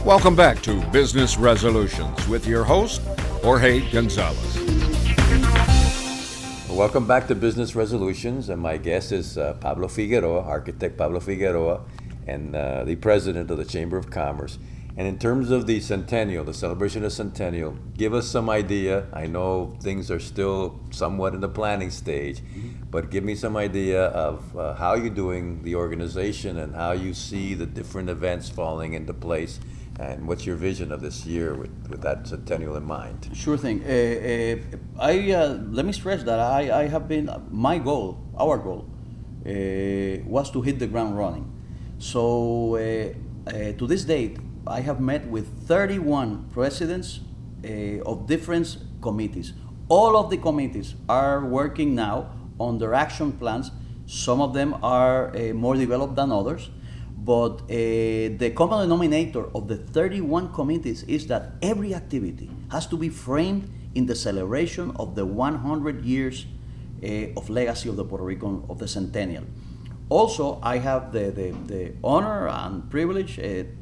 Welcome back to Business Resolutions with your host, Jorge Gonzalez. Welcome back to Business Resolutions, and my guest is Pablo Figueroa, architect Pablo Figueroa, and the president of the Chamber of Commerce. And in terms of the centennial, the celebration of centennial, give us some idea. I know things are still somewhat in the planning stage, but give me some idea of how you're doing the organization and how you see the different events falling into place, and what's your vision of this year with that centennial in mind? Sure thing. Let me stress that I have been, my goal, our goal, was to hit the ground running. So to this date, I have met with 31 presidents of different committees. All of the committees are working now on their action plans. Some of them are more developed than others. But the common denominator of the 31 committees is that every activity has to be framed in the celebration of the 100 years of legacy of the Puerto Rican, of the centennial. Also, I have the honor and privilege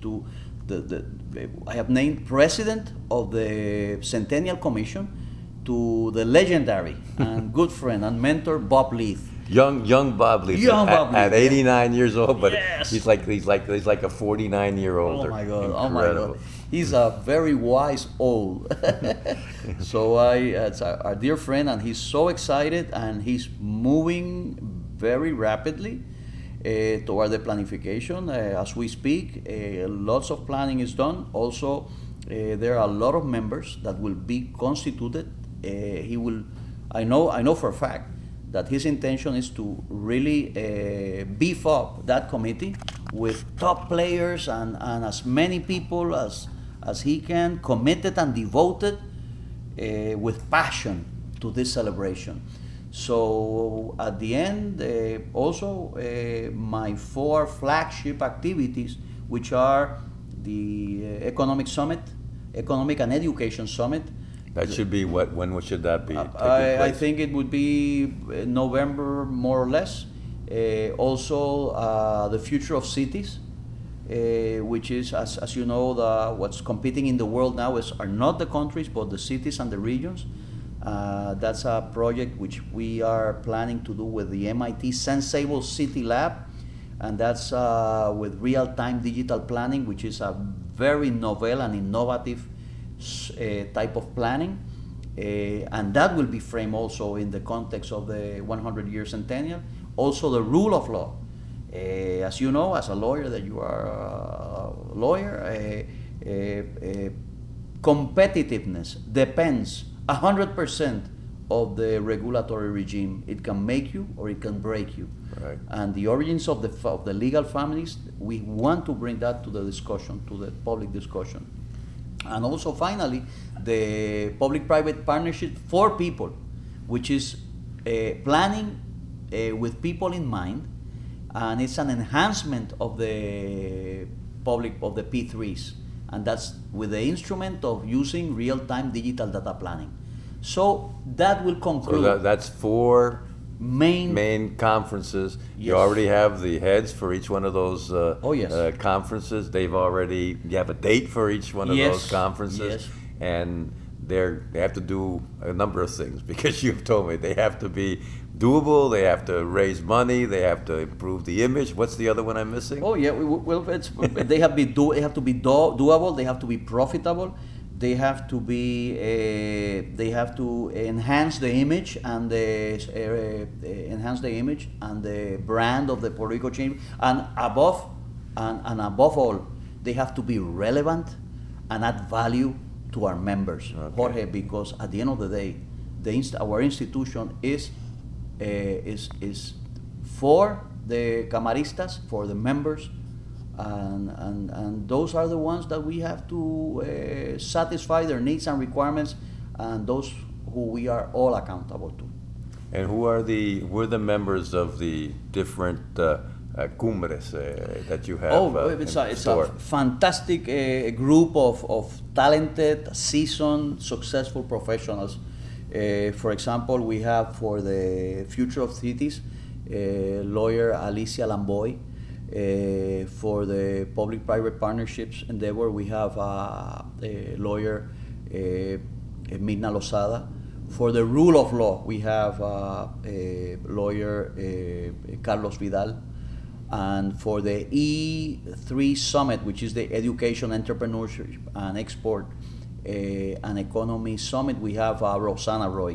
I have named president of the Centennial Commission to the legendary and good friend and mentor Bob Leith. Young Bob Leith. At 89 years old, but yes. he's like a 49-year-old. Oh my God! Incredible. Oh my God! He's a very wise old. So it's our dear friend, and he's so excited, and he's moving very rapidly toward the planification. As we speak, lots of planning is done. Also, there are a lot of members that will be constituted. He will. I know for a fact that his intention is to really beef up that committee with top players and as many people as he can, committed and devoted with passion to this celebration. So at the end, also my 4 flagship activities, which are the Economic Summit, Economic and Education Summit. That should be what? When should that be? I think it would be November, more or less. Also, the future of cities, which is, as you know, what's competing in the world now are not the countries, but the cities and the regions. That's a project which we are planning to do with the MIT Senseable City Lab, and that's with real-time digital planning, which is a very novel and innovative type of planning, and that will be framed also in the context of the 100-year centennial. Also, the rule of law. As you know, as a lawyer, that you are a lawyer, competitiveness depends 100% of the regulatory regime. It can make you or it can break you. Right. And the origins of the legal families, we want to bring that to the discussion, to the public discussion. And also, finally, the public-private partnership for people, which is planning with people in mind, and it's an enhancement of the P3s, and that's with the instrument of using real-time digital data planning. So that will conclude. So that's 4 main conferences. Yes. You already have the heads for each one of those yes. conferences. You have a date for each one of Yes. those conferences. Yes. And they have to do a number of things, because you've told me they have to be doable, they have to raise money, they have to improve the image. What's the other one I'm missing? Oh yeah, well, they have to be doable, they have to be profitable. They have to be. They have to enhance the image and the brand of the Puerto Rico Chamber, and above all, they have to be relevant and add value to our members, Okay. Jorge. Because at the end of the day, our institution is for the camaristas, for the members. And those are the ones that we have to satisfy their needs and requirements, and those who we are all accountable to. And who are the members of the different cumbres that you have? It's a fantastic group of talented, seasoned, successful professionals. For example, we have for the future of cities, lawyer Alicia Lamboy, For the public-private partnerships endeavor, we have a lawyer, Mirna Lozada. For the rule of law, we have a lawyer, Carlos Vidal. And for the E3 Summit, which is the Education, Entrepreneurship, and Export and Economy Summit, we have Rosanna Roy.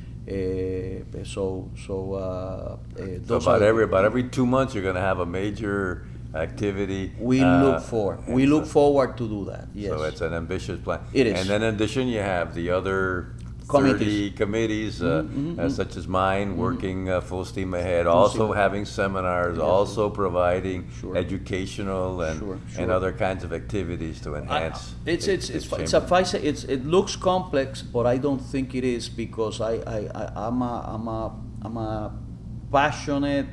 So about every 2 months, you're going to have a major activity. We look forward to do that. Yes. So it's an ambitious plan. It is. And then in addition, you have the other 30 committees, such as mine, working full steam ahead, also having seminars, also providing educational and other kinds of activities to enhance. It looks complex, but I don't think it is, because I'm a passionate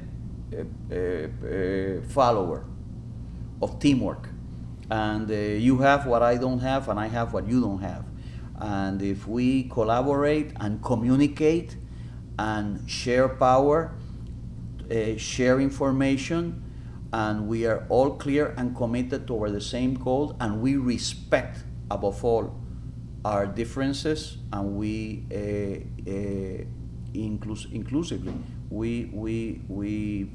follower of teamwork, and you have what I don't have, and I have what you don't have. And if we collaborate and communicate and share power, share information, and we are all clear and committed toward the same goal, and we respect, above all, our differences, and we inclusively we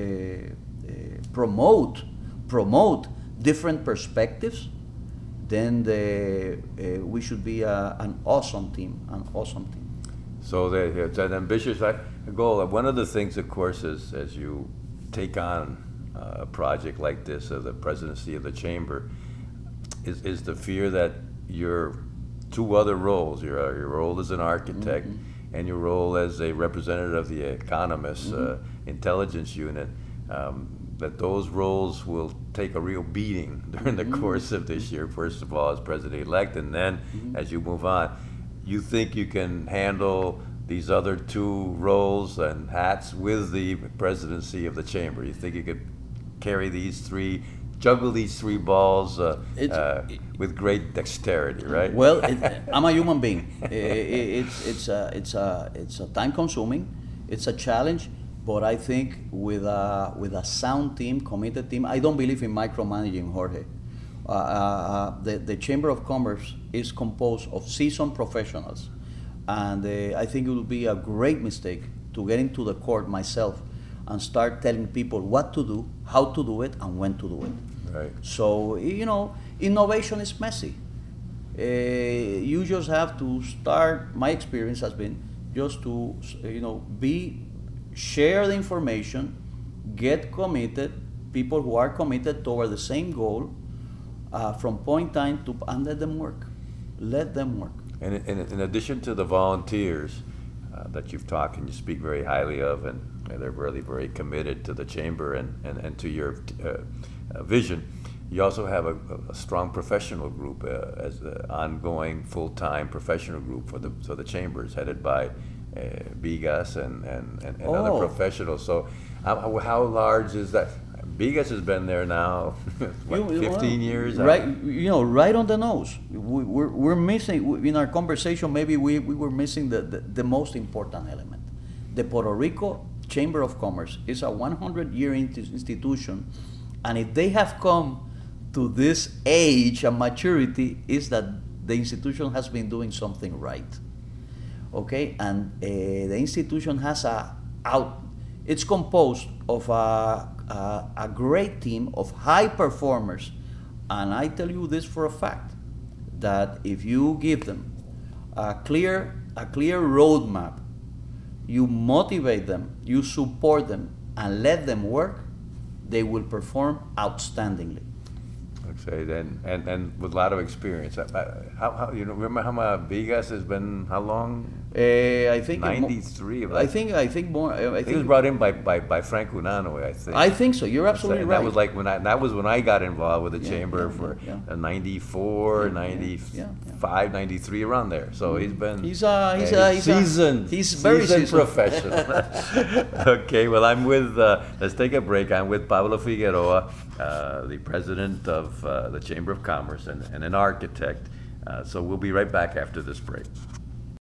promote different perspectives, then we should be an awesome team. So it's an ambitious goal. One of the things, of course, is as you take on a project like this, of the presidency of the chamber, is the fear that your two other roles, your role as an architect and your role as a representative of the economist intelligence unit, that those roles will take a real beating during the course of this year, first of all as president-elect, and then as you move on. You think you can handle these other two roles and hats with the presidency of the chamber? You think you could juggle these three balls with great dexterity, right? Well, I'm a human being. It's time-consuming. It's a challenge. But I think with a sound team, committed team, I don't believe in micromanaging, Jorge. The Chamber of Commerce is composed of seasoned professionals, and I think it would be a great mistake to get into the court myself and start telling people what to do, how to do it, and when to do it. Right. So, innovation is messy. You just have to start. My experience has been just to, share the information, get committed, people who are committed toward the same goal, from point time to, and let them work. Let them work. And in addition to the volunteers that you've talked and you speak very highly of, and they're really very committed to the chamber and to your vision, you also have a strong professional group as an ongoing full-time professional group for the chambers, headed by Bigas and other professionals. So how large is that? Bigas has been there now, 15 years? Right, right on the nose. We're missing, in our conversation, maybe we were missing the most important element. The Puerto Rico Chamber of Commerce is a 100-year institution, and if they have come to this age and maturity, is that the institution has been doing something right. Okay, and the institution has it's composed of a great team of high performers, and I tell you this for a fact, that if you give them a clear roadmap, you motivate them, you support them, and let them work, they will perform outstandingly. Okay, and with a lot of experience. How remember how Bigas has been? How long? I think 93. I think more. I think it was brought in by Frank Unanue, I think. I think so. You're absolutely right. That was like when I got involved with the chamber for 94, 95, 93, around there. So he's been he's seasoned. He's very seasoned professional. Okay, well I'm with. Let's take a break. I'm with Pablo Figueroa, the president of the Chamber of Commerce and an architect. So we'll be right back after this break.